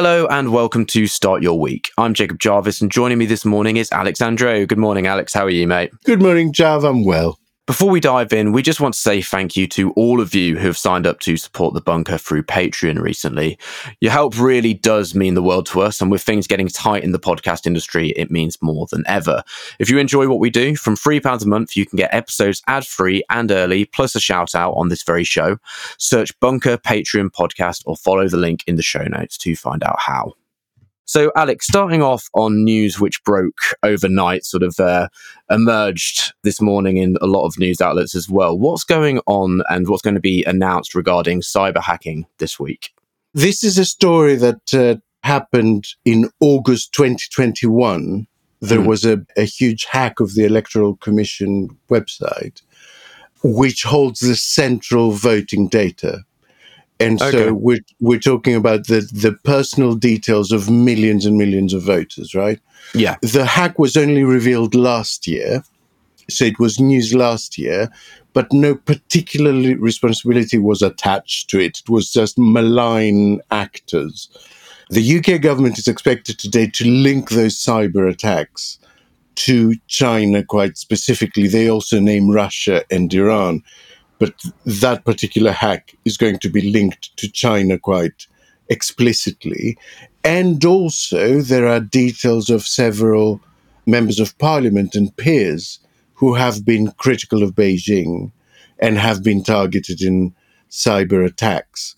Hello and welcome to Start Your Week. I'm Jacob Jarvis and joining me this morning is Alex Andreou. Good morning, Alex. How are you, mate? Good morning, Jav. I'm well. Before we dive in, we just want to say thank you to all of you who have signed up to support The Bunker through Patreon recently. Your help really does mean the world to us, and with things getting tight in the podcast industry, it means more than ever. If you enjoy what we do, from £3 a month, you can get episodes ad-free and early, plus a shout-out on this very show. Search Bunker Patreon Podcast or follow the link in the show notes to find out how. So, Alex, starting off on news which broke overnight, sort of emerged this morning in a lot of news outlets as well. What's going on and what's going to be announced regarding cyber hacking this week? This is a story that happened in August 2021. There was a huge hack of the Electoral Commission website, which holds the central voting data. And so we're talking about the personal details of millions and millions of voters, right? Yeah. The hack was only revealed last year, so it was news last year, but no particular responsibility was attached to it. It was just malign actors. The UK government is expected today to link those cyber attacks to China quite specifically. They also name Russia and Iran. But that particular hack is going to be linked to China quite explicitly. And also there are details of several members of parliament and peers who have been critical of Beijing and have been targeted in cyber attacks.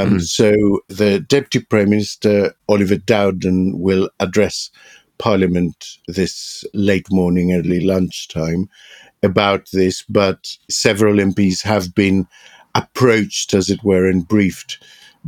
So the Deputy Prime Minister, Oliver Dowden, will address Parliament this late morning, early lunchtime about this, but several MPs have been approached, as it were, and briefed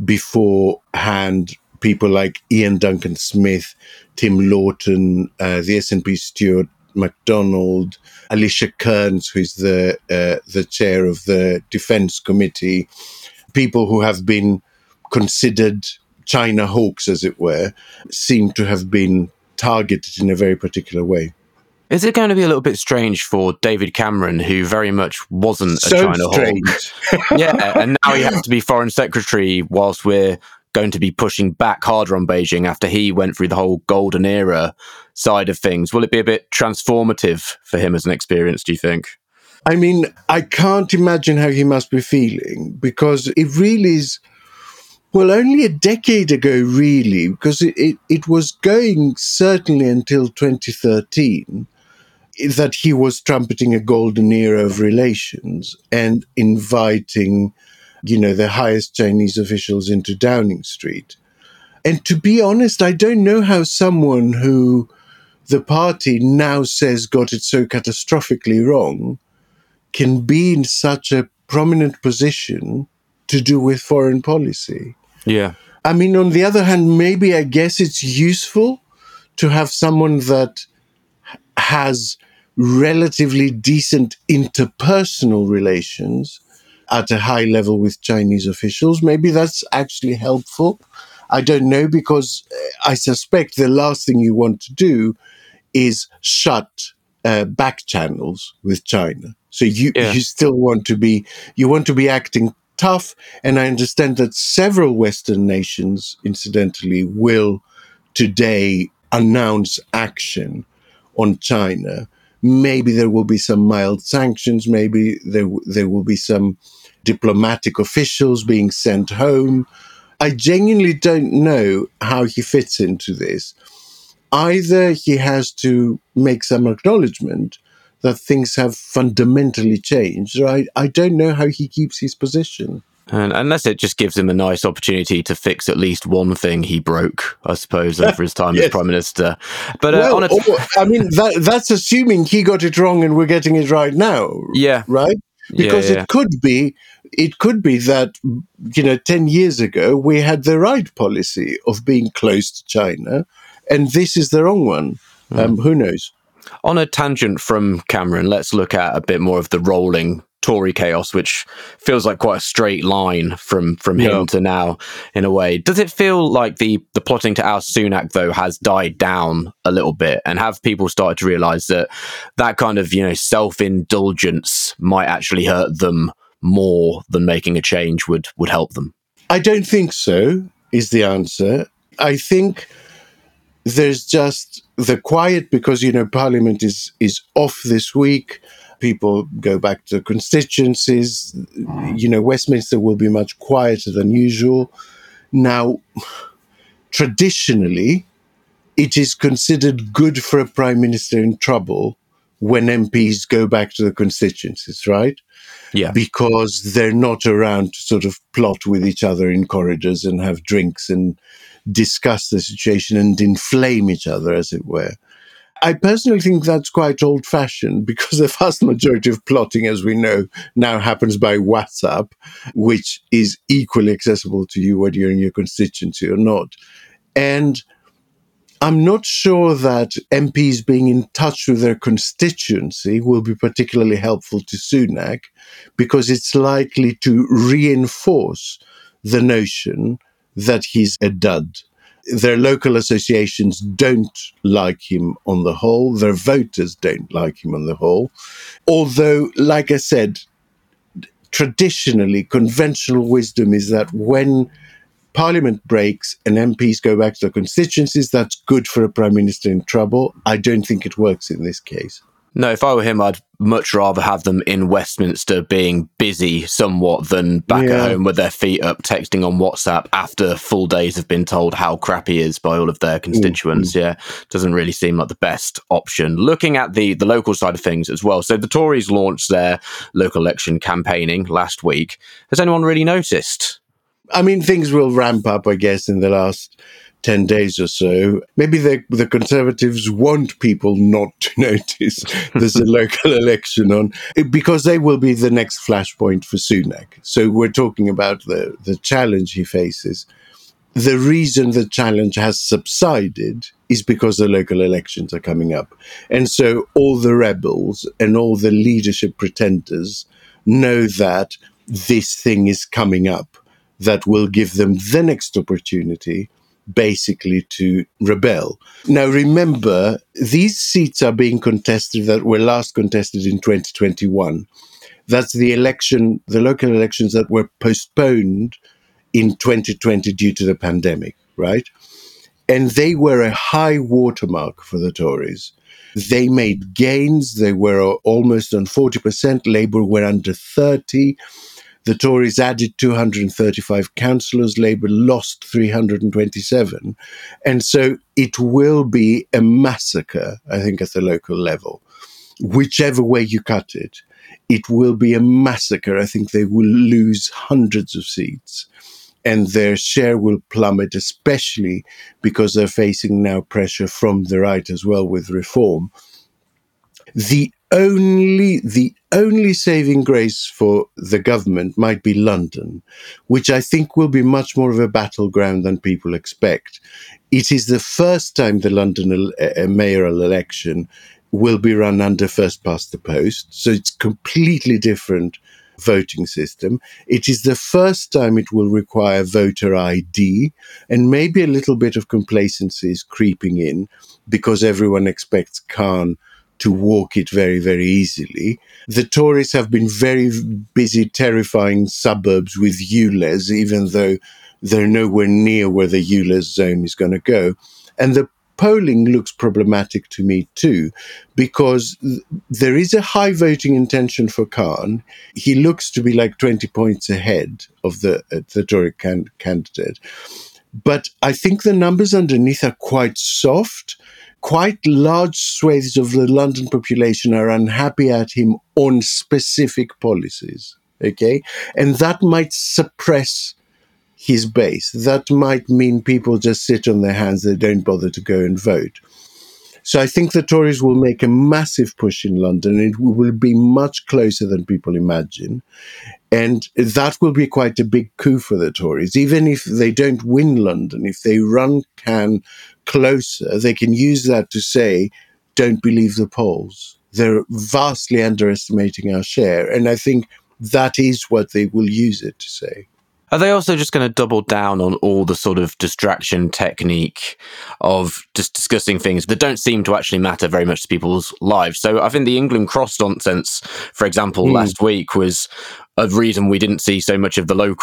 beforehand. People like Ian Duncan Smith, Tim Lawton, the SNP Stuart MacDonald, Alicia Kearns, who is the chair of the Defence Committee, people who have been considered China hawks, as it were, seem to have been targeted in a very particular way. Is it going to be a little bit strange for David Cameron, who very much wasn't a China hawk? Yeah, and now he has to be Foreign Secretary whilst we're going to be pushing back harder on Beijing after he went through the whole golden era side of things. Will it be a bit transformative for him as an experience, do you think? I mean, I can't imagine how he must be feeling, because it really is, well, only a decade ago, really, because it was going certainly until 2013, that he was trumpeting a golden era of relations and inviting, the highest Chinese officials into Downing Street. And to be honest, I don't know how someone who the party now says got it so catastrophically wrong can be in such a prominent position to do with foreign policy. Yeah. I mean, on the other hand, maybe I guess it's useful to have someone that has relatively decent interpersonal relations at a high level with Chinese officials. Maybe that's actually helpful. I don't know, because I suspect the last thing you want to do is shut back channels with China. So you still want to be acting tough. And I understand that several Western nations, incidentally, will today announce action on China. Maybe there will be some mild sanctions. Maybe there will be some diplomatic officials being sent home. I genuinely don't know how he fits into this. Either he has to make some acknowledgement that things have fundamentally changed, or I don't know how he keeps his position. And unless it just gives him a nice opportunity to fix at least one thing he broke, I suppose, over his time as Prime Minister. But that's assuming he got it wrong and we're getting it right now. Yeah. Right? Because it could be that, 10 years ago, we had the right policy of being close to China, and this is the wrong one. Who knows? On a tangent from Cameron, let's look at a bit more of the rolling Tory chaos, which feels like quite a straight line from him to now, in a way. Does it feel like the plotting to oust Sunak, though, has died down a little bit? And have people started to realise that kind of, self-indulgence might actually hurt them more than making a change would help them? I don't think so, is the answer. I think there's just the quiet because, Parliament is off this week. People go back to constituencies. Westminster will be much quieter than usual. Now, traditionally, it is considered good for a prime minister in trouble when MPs go back to the constituencies, right? Yeah. Because they're not around to sort of plot with each other in corridors and have drinks and discuss the situation and inflame each other, as it were. I personally think that's quite old-fashioned because the vast majority of plotting, as we know, now happens by WhatsApp, which is equally accessible to you whether you're in your constituency or not. And I'm not sure that MPs being in touch with their constituency will be particularly helpful to Sunak because it's likely to reinforce the notion that he's a dud. Their local associations don't like him on the whole. Their voters don't like him on the whole. Although, like I said, traditionally, conventional wisdom is that when Parliament breaks and MPs go back to their constituencies, that's good for a Prime Minister in trouble. I don't think it works in this case. No, if I were him, I'd much rather have them in Westminster being busy somewhat than back at home with their feet up, texting on WhatsApp after full days have been told how crap he is by all of their constituents. Yeah, doesn't really seem like the best option. Looking at the local side of things as well. So the Tories launched their local election campaigning last week. Has anyone really noticed? I mean, things will ramp up, I guess, in the last 10 days or so. Maybe the Conservatives want people not to notice there's a local election on, because they will be the next flashpoint for Sunak. So we're talking about the challenge he faces. The reason the challenge has subsided is because the local elections are coming up. And so all the rebels and all the leadership pretenders know that this thing is coming up that will give them the next opportunity basically to rebel. Now, remember, these seats are being contested that were last contested in 2021. That's the local elections that were postponed in 2020 due to the pandemic, right? And they were a high watermark for the Tories. They made gains. They were almost on 40%. Labour were under 30%. The Tories added 235 councillors, Labour lost 327. And so it will be a massacre, I think, at the local level. Whichever way you cut it, it will be a massacre. I think they will lose hundreds of seats and their share will plummet, especially because they're facing now pressure from the right as well with reform. The only saving grace for the government might be London, which I think will be much more of a battleground than people expect. It is the first time the London mayoral election will be run under first past the post, so it's completely different voting system. It is the first time it will require voter ID, and maybe a little bit of complacency is creeping in because everyone expects Khan to walk it very, very easily. The Tories have been very busy terrifying suburbs with ULEZ, even though they're nowhere near where the ULEZ zone is going to go. And the polling looks problematic to me too, because there is a high voting intention for Khan. He looks to be like 20 points ahead of the Tory candidate. But I think the numbers underneath are quite soft. Quite large swathes of the London population are unhappy at him on specific policies, okay? And that might suppress his base. That might mean people just sit on their hands, they don't bother to go and vote. So I think the Tories will make a massive push in London. It will be much closer than people imagine. And that will be quite a big coup for the Tories. Even if they don't win London, if they run Khan closer, they can use that to say, don't believe the polls. They're vastly underestimating our share. And I think that is what they will use it to say. Are they also just going to double down on all the sort of distraction technique of just discussing things that don't seem to actually matter very much to people's lives? So I think the England Cross nonsense, for example, last week was a reason we didn't see so much of the local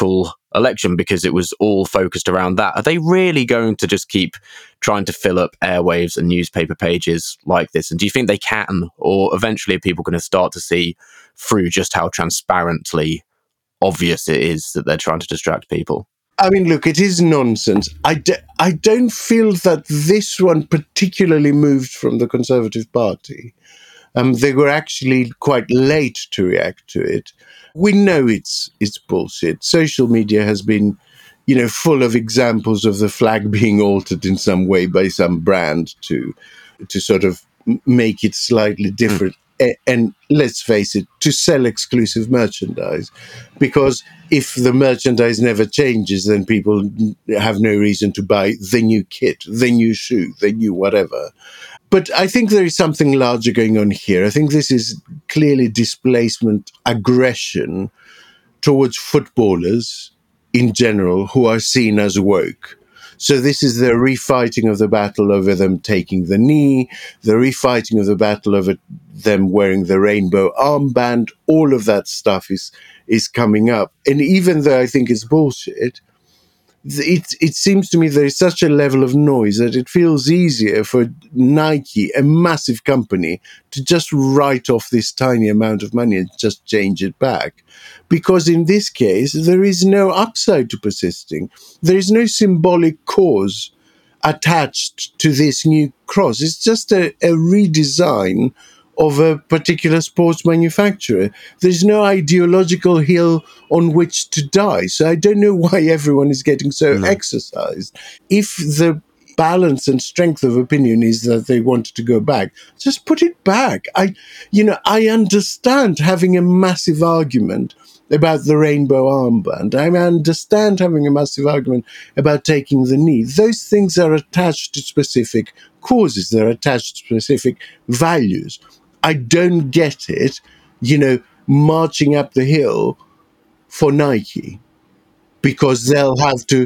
election because it was all focused around that. Are they really going to just keep trying to fill up airwaves and newspaper pages like this? And do you think they can, or eventually are people going to start to see through just how transparently obvious it is that they're trying to distract people? I mean, look, it is nonsense. I don't feel that this one particularly moved from the Conservative Party. They were actually quite late to react to it. We know it's bullshit. Social media has been, full of examples of the flag being altered in some way by some brand to sort of make it slightly different. And let's face it, to sell exclusive merchandise. Because if the merchandise never changes, then people have no reason to buy the new kit, the new shoe, the new whatever. But I think there is something larger going on here. I think this is clearly displacement, aggression towards footballers in general who are seen as woke. So this is the refighting of the battle over them taking the knee, the refighting of the battle over them wearing the rainbow armband. All of that stuff is coming up. And even though I think it's bullshit, it seems to me there is such a level of noise that it feels easier for Nike, a massive company, to just write off this tiny amount of money and just change it back. Because in this case, there is no upside to persisting. There is no symbolic cause attached to this new cross. It's just a redesign of a particular sports manufacturer. There's no ideological hill on which to die. So I don't know why everyone is getting so exercised. If the balance and strength of opinion is that they wanted to go back, just put it back. I understand having a massive argument about the rainbow armband. I understand having a massive argument about taking the knee. Those things are attached to specific causes. They're attached to specific values. I don't get it, marching up the hill for Nike, because they'll have to,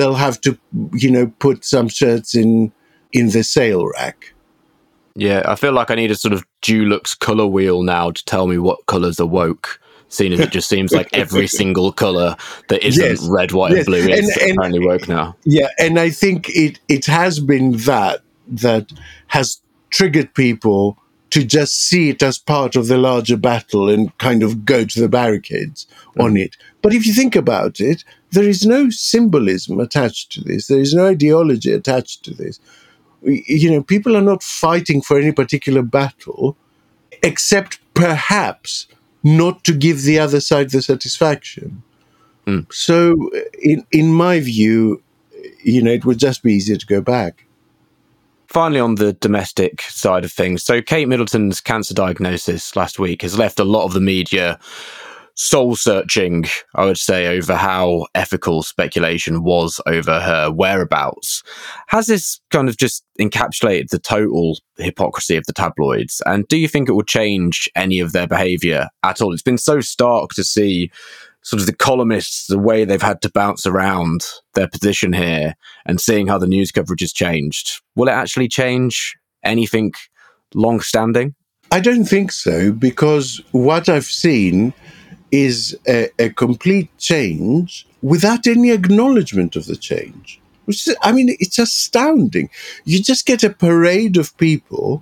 put some shirts in the sale rack. Yeah, I feel like I need a sort of Dulux colour wheel now to tell me what colours are woke, seeing as it just seems like every single colour that isn't red, white, and blue is apparently woke now. Yeah, and I think it has been that has triggered people to just see it as part of the larger battle and kind of go to the barricades on it. But if you think about it, there is no symbolism attached to this. There is no ideology attached to this. People are not fighting for any particular battle, except perhaps not to give the other side the satisfaction. So in my view, it would just be easier to go back. Finally, on the domestic side of things, so Kate Middleton's cancer diagnosis last week has left a lot of the media soul-searching, I would say, over how ethical speculation was over her whereabouts. Has this kind of just encapsulated the total hypocrisy of the tabloids? And do you think it will change any of their behaviour at all? It's been so stark to see sort of the columnists, the way they've had to bounce around their position here and seeing how the news coverage has changed. Will it actually change anything long-standing? I don't think so, because what I've seen is a complete change without any acknowledgement of the change. It's astounding. You just get a parade of people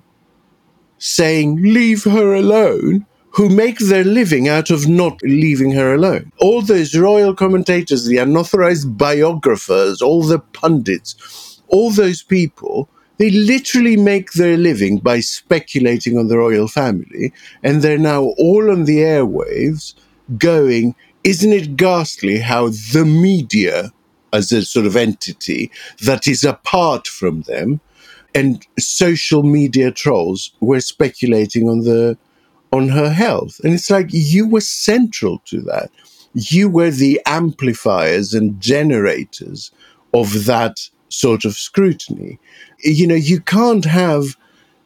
saying, leave her alone, who make their living out of not leaving her alone. All those royal commentators, the unauthorized biographers, all the pundits, all those people, they literally make their living by speculating on the royal family, and they're now all on the airwaves going, isn't it ghastly how the media, as a sort of entity that is apart from them, and social media trolls were speculating on her health. And it's like, you were central to that. You were the amplifiers and generators of that sort of scrutiny. You can't have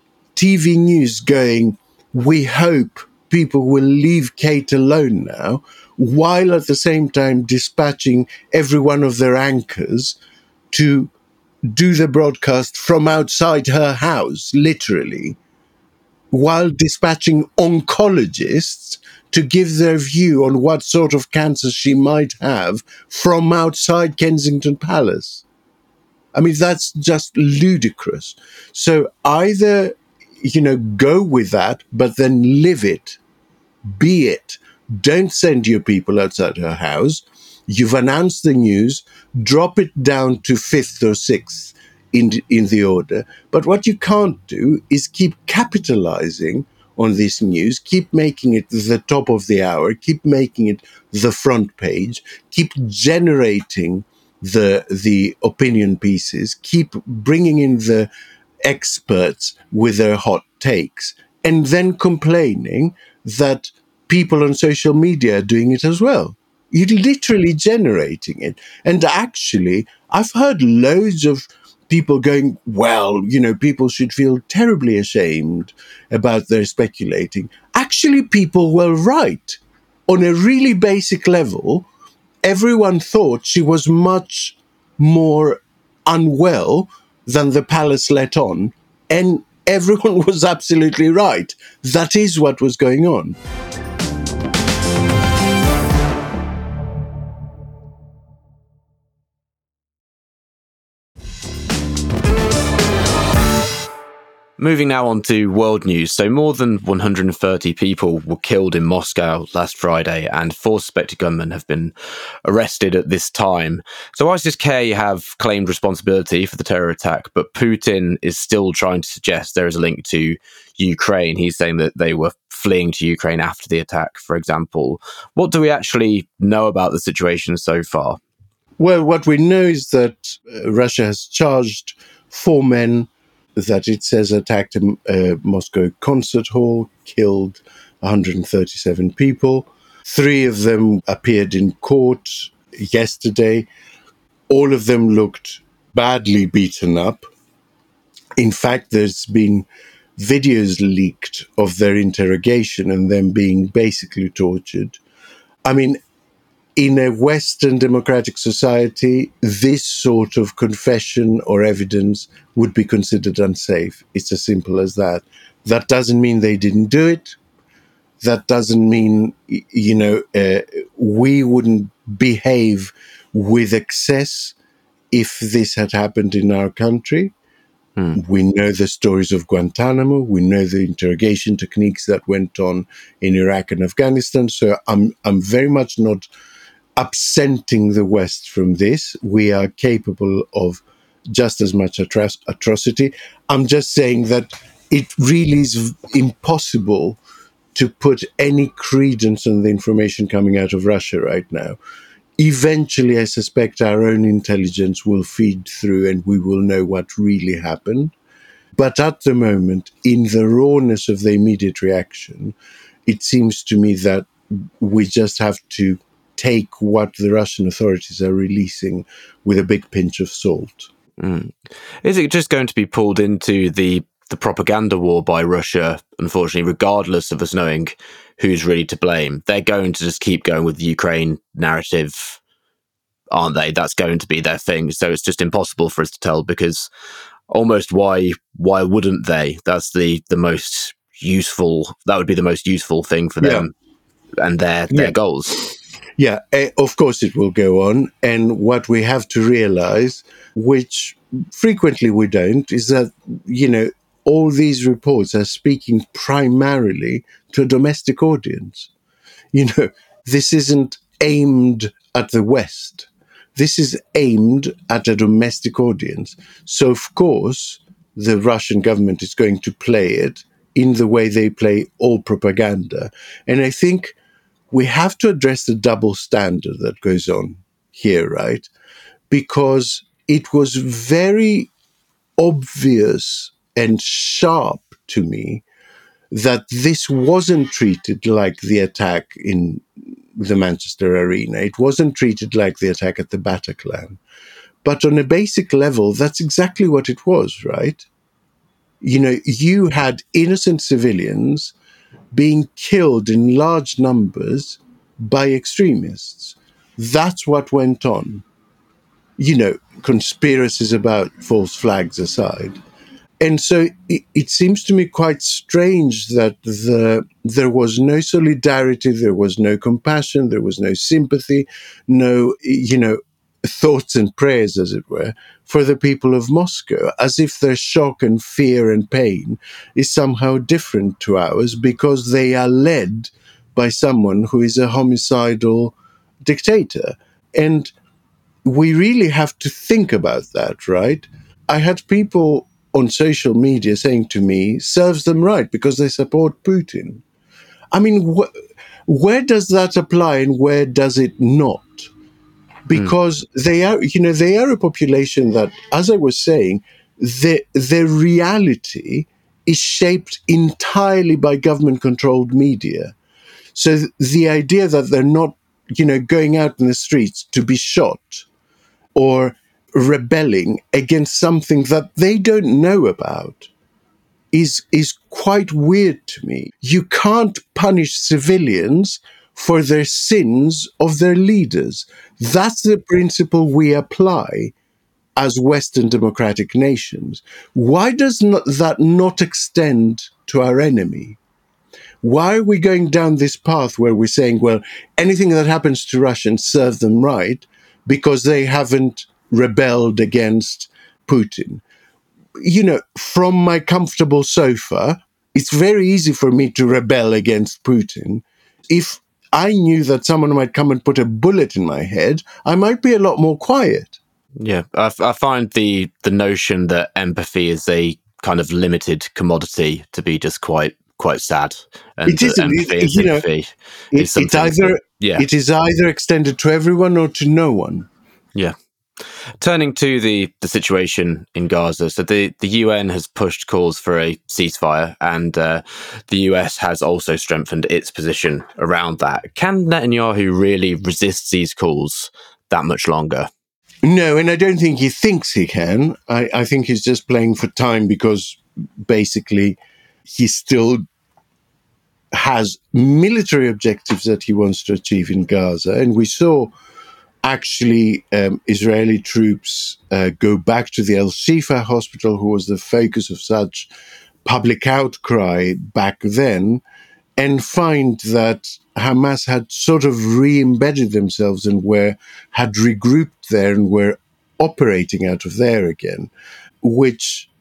TV news going, we hope people will leave Kate alone now, while at the same time dispatching every one of their anchors to do the broadcast from outside her house, literally, while dispatching oncologists to give their view on what sort of cancer she might have from outside Kensington Palace. I mean, that's just ludicrous. So either, go with that, but then live it, be it. Don't send your people outside her house. You've announced the news, drop it down to fifth or sixth in the order. But what you can't do is keep capitalizing on this news, keep making it the top of the hour, keep making it the front page, keep generating the opinion pieces, keep bringing in the experts with their hot takes, and then complaining that people on social media are doing it as well. You're literally generating it. And actually, I've heard loads of people going, well, people should feel terribly ashamed about their speculating. Actually, people were right. On a really basic level, everyone thought she was much more unwell than the palace let on. And everyone was absolutely right. That is what was going on. Moving now on to world news. So more than 130 people were killed in Moscow last Friday, and 4 suspected gunmen have been arrested at this time. So ISIS-K have claimed responsibility for the terror attack, but Putin is still trying to suggest there is a link to Ukraine. He's saying that they were fleeing to Ukraine after the attack, for example. What do we actually know about the situation so far? Well, what we know is that Russia has charged 4 men that it says attacked a Moscow concert hall, killed 137 people. 3 of them appeared in court yesterday. All of them looked badly beaten up. In fact, there's been videos leaked of their interrogation and them being basically tortured. I mean, in a Western democratic society, this sort of confession or evidence would be considered unsafe. It's as simple as that. That doesn't mean they didn't do it. That doesn't mean, we wouldn't behave with excess if this had happened in our country. We know the stories of Guantanamo. We know the interrogation techniques that went on in Iraq and Afghanistan. So I'm very much not absenting the West from this. We are capable of just as much atrocity. I'm just saying that it really is impossible to put any credence on the information coming out of Russia right now. Eventually, I suspect our own intelligence will feed through and we will know what really happened. But at the moment, in the rawness of the immediate reaction, it seems to me that we just have to take what the Russian authorities are releasing with a big pinch of salt. Is it just going to be pulled into the propaganda war by Russia, unfortunately, regardless of us knowing who's really to blame? They're going to just keep going with the Ukraine narrative, aren't they? That's going to be their thing. So it's just impossible for us to tell, because almost why wouldn't they? That's the most useful, that would be the most useful thing for them and their goals. Yeah, of course it will go on. And what we have to realize, which frequently we don't, is that, all these reports are speaking primarily to a domestic audience. This isn't aimed at the West. This is aimed at a domestic audience. So, of course, the Russian government is going to play it in the way they play all propaganda. And I think we have to address the double standard that goes on here, right? Because it was very obvious and sharp to me that this wasn't treated like the attack in the Manchester Arena. It wasn't treated like the attack at the Bataclan. But on a basic level, that's exactly what it was, right? You had innocent civilians being killed in large numbers by extremists. That's what went on. Conspiracies about false flags aside. And so it seems to me quite strange that there was no solidarity, there was no compassion, there was no sympathy, no, thoughts and prayers, as it were, for the people of Moscow, as if their shock and fear and pain is somehow different to ours because they are led by someone who is a homicidal dictator. And we really have to think about that, right? I had people on social media saying to me, serves them right because they support Putin. I mean, where does that apply and where does it not? Because they are a population that, as I was saying, their reality is shaped entirely by government-controlled media. So the idea that they're not, going out in the streets to be shot or rebelling against something that they don't know about is quite weird to me. You can't punish civilians for their sins of their leaders. That's the principle we apply as Western democratic nations. Why does that not extend to our enemy? Why are we going down this path where we're saying, well, anything that happens to Russians, serve them right because they haven't rebelled against Putin? From my comfortable sofa, it's very easy for me to rebel against Putin. If I knew that someone might come and put a bullet in my head, I might be a lot more quiet. Yeah, I find the notion that empathy is a kind of limited commodity to be just quite sad. And it isn't. Empathy and sympathy is something. It is either extended to everyone or to no one. Yeah. Turning to the situation in Gaza, so the UN has pushed calls for a ceasefire, and the US has also strengthened its position around that. Can Netanyahu really resist these calls that much longer? No, and I don't think he thinks he can. I think he's just playing for time because basically he still has military objectives that he wants to achieve in Gaza. And we saw actually Israeli troops go back to the Al-Shifa hospital, who was the focus of such public outcry back then, and find that Hamas had sort of re-embedded themselves and had regrouped there and were operating out of there again, which,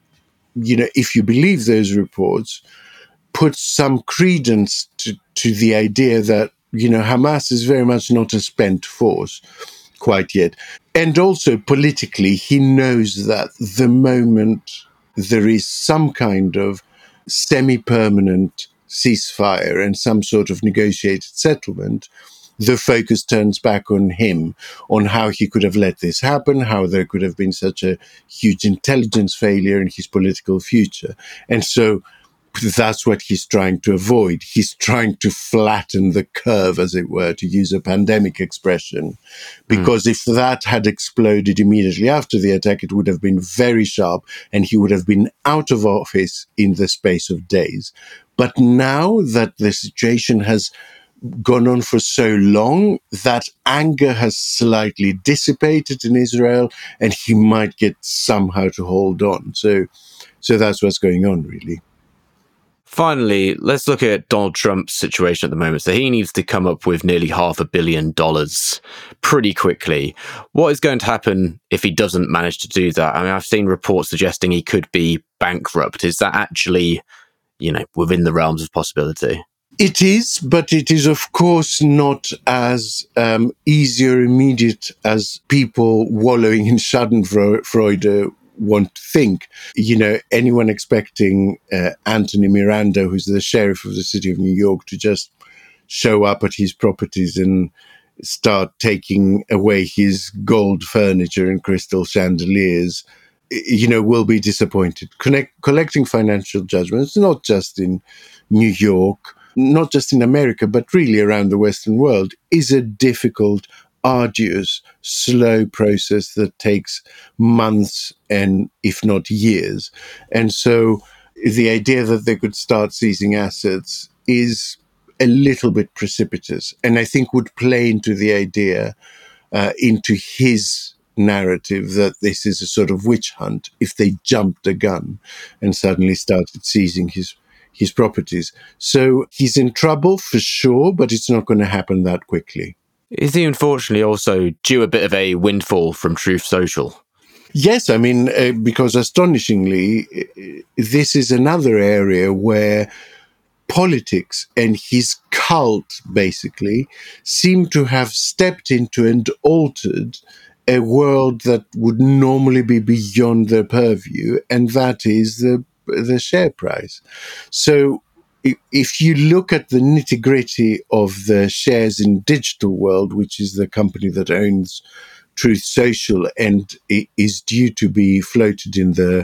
if you believe those reports, puts some credence to the idea that, Hamas is very much not a spent force quite yet. And also politically, he knows that the moment there is some kind of semi-permanent ceasefire and some sort of negotiated settlement, the focus turns back on him, on how he could have let this happen, how there could have been such a huge intelligence failure in his political future. And so that's what he's trying to avoid. He's trying to flatten the curve, as it were, to use a pandemic expression. Because if that had exploded immediately after the attack, it would have been very sharp and he would have been out of office in the space of days. But now that the situation has gone on for so long, that anger has slightly dissipated in Israel and he might get somehow to hold on. So that's what's going on, really. Finally, let's look at Donald Trump's situation at the moment. So he needs to come up with nearly $500 million pretty quickly. What is going to happen if he doesn't manage to do that? I mean, I've seen reports suggesting he could be bankrupt. Is that actually, within the realms of possibility? It is, but it is, of course, not as easy or immediate as people wallowing in Schadenfreude want to think. Anyone expecting Anthony Miranda, who's the sheriff of the city of New York, to just show up at his properties and start taking away his gold furniture and crystal chandeliers, will be disappointed. Collecting financial judgments, not just in New York, not just in America, but really around the Western world, is a difficult, arduous, slow process that takes months and if not years. And so the idea that they could start seizing assets is a little bit precipitous, and I think would play into the idea, into his narrative that this is a sort of witch hunt if they jumped the gun and suddenly started seizing his properties. So he's in trouble for sure, but it's not going to happen that quickly. Is he unfortunately also due a bit of a windfall from Truth Social? Yes, I mean, because astonishingly, this is another area where politics and his cult, basically, seem to have stepped into and altered a world that would normally be beyond their purview, and that is the share price. So if you look at the nitty-gritty of the shares in Digital World, which is the company that owns Truth Social and is due to be floated in the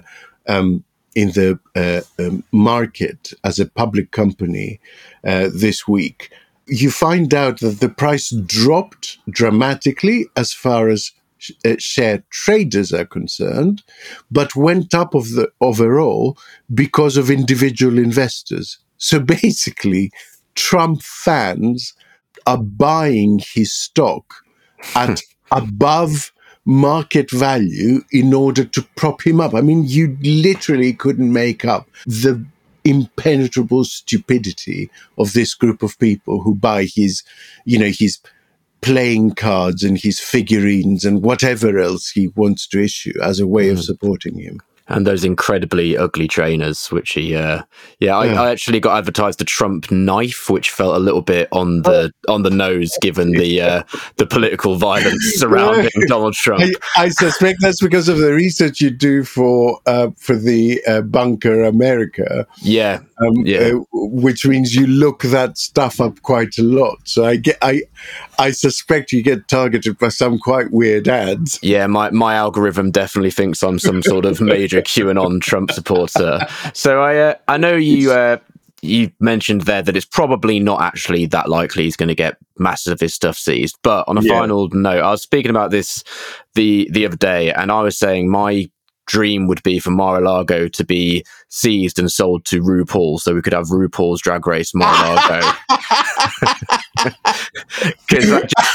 market as a public company this week, you find out that the price dropped dramatically as far as share traders are concerned, but went up overall because of individual investors. So basically, Trump fans are buying his stock at above market value in order to prop him up. I mean, you literally couldn't make up the impenetrable stupidity of this group of people who buy his playing cards and his figurines and whatever else he wants to issue as a way of supporting him. And those incredibly ugly trainers, which he, I actually got advertised the Trump knife, which felt a little bit on the nose, given the political violence surrounding Donald Trump. I suspect that's because of the research you do for the Bunker America. Yeah, which means you look that stuff up quite a lot. So I suspect you get targeted by some quite weird ads. Yeah, my algorithm definitely thinks I'm some sort of major QAnon Trump supporter. So I know you mentioned there that it's probably not actually that likely he's going to get masses of his stuff seized. But on a final note, I was speaking about this the other day, and I was saying my dream would be for Mar-a-Lago to be seized and sold to RuPaul, so we could have RuPaul's Drag Race Mar-a-Lago. Because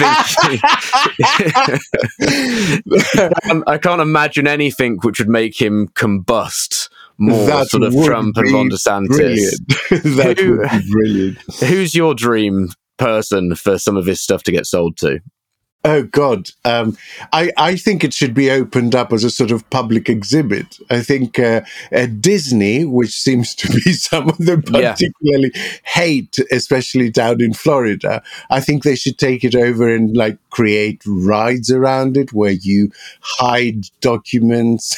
I can't imagine anything which would make him combust more that sort of Trump and Ron DeSantis. That would be brilliant. Who's your dream person for some of his stuff to get sold to? Oh, God. I think it should be opened up as a sort of public exhibit. I think Disney, which seems to be some of them particularly hate, especially down in Florida, I think they should take it over and create rides around it where you hide documents.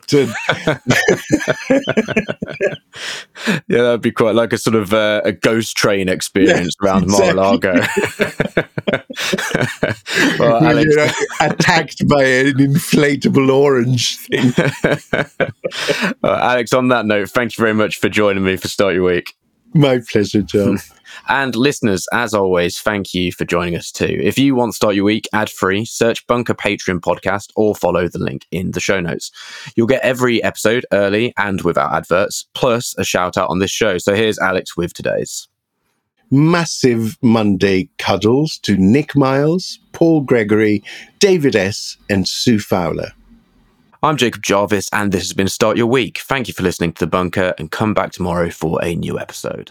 Yeah, that'd be quite like a sort of a ghost train experience around Mar-a-Lago. Well, Alex, you're attacked by an inflatable orange thing. Alex, on that note, thank you very much for joining me for Start Your Week. My pleasure, John. And listeners, as always, thank you for joining us too. If you want to Start Your Week ad-free, search Bunker Patreon podcast or follow the link in the show notes. You'll get every episode early and without adverts, plus a shout out on this show. So here's Alex with today's. Massive Monday cuddles to Nick Miles, Paul Gregory, David S. and Sue Fowler. I'm Jacob Jarvis, and this has been Start Your Week. Thank you for listening to The Bunker, and come back tomorrow for a new episode.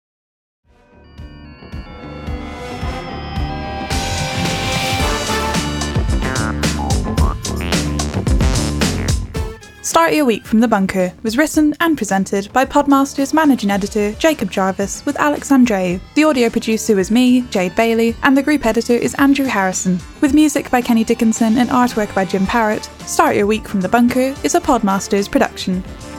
Start Your Week from The Bunker was written and presented by Podmaster's managing editor, Jacob Jarvis, with Alex Andreou. The audio producer was me, Jade Bailey, and the group editor is Andrew Harrison. With music by Kenny Dickinson and artwork by Jim Parrott, Start Your Week from The Bunker is a Podmasters production.